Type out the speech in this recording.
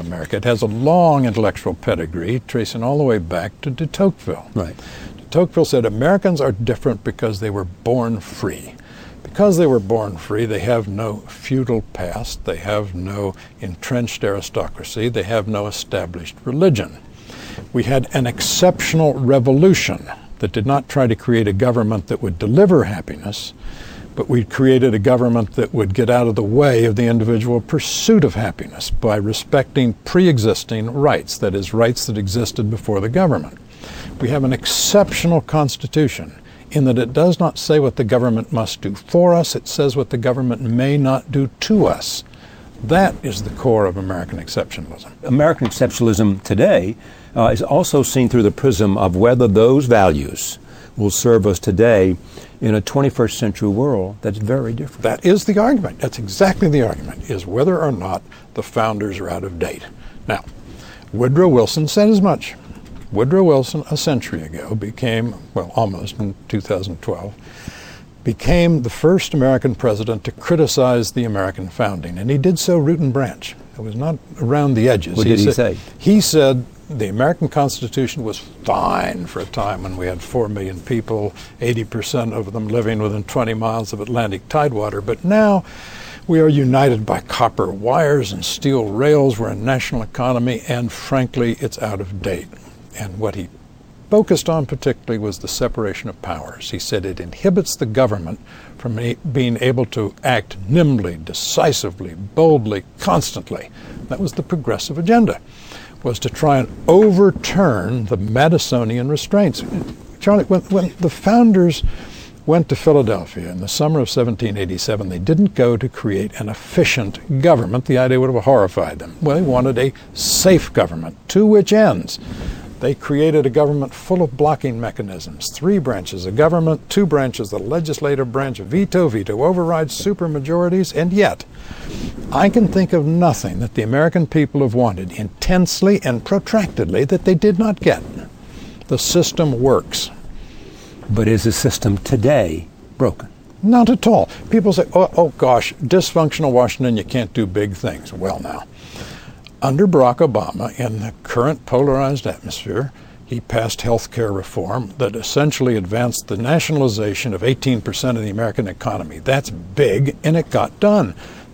America. It has a long intellectual pedigree, tracing all the way back to de Tocqueville. Right. De Tocqueville said Americans are different because they were born free. Because they were born free, they have no feudal past, they have no entrenched aristocracy, they have no established religion. We had an exceptional revolution that did not try to create a government that would deliver happiness, but we created a government that would get out of the way of the individual pursuit of happiness by respecting pre-existing rights, that is, rights that existed before the government. We have an exceptional constitution in that it does not say what the government must do for us, it says what the government may not do to us. That is the core of American exceptionalism. American exceptionalism today is also seen through the prism of whether those values will serve us today in a 21st century world that's very different. That is the argument. That's exactly the argument, is whether or not the founders are out of date. Now, Woodrow Wilson said as much. Woodrow Wilson, a century ago, became, well, almost in 2012, became the first American president to criticize the American founding, and he did so root and branch. It was not around the edges. What did he say? He said the American Constitution was fine for a time when we had 4 million people, 80% of them living within 20 miles of Atlantic tidewater, but now we are united by copper wires and steel rails. We're a national economy, and frankly, it's out of date. And what he focused on particularly was the separation of powers. He said it inhibits the government from being able to act nimbly, decisively, boldly, constantly. That was the progressive agenda, was to try and overturn the Madisonian restraints. Charlie, when the founders went to Philadelphia in the summer of 1787, they didn't go to create an efficient government. The idea would have horrified them. Well, they wanted a safe government. To which ends? They created a government full of blocking mechanisms. 3 branches of government, 2 branches, the legislative branch, veto overrides, supermajorities, and yet I can think of nothing that the American people have wanted intensely and protractedly that they did not get. The system works. But is the system today broken? Not at all. People say, oh gosh, dysfunctional Washington, you can't do big things. Well now, under Barack Obama, in the current polarized atmosphere, he passed health care reform that essentially advanced the nationalization of 18% of the American economy. That's big, and it got done.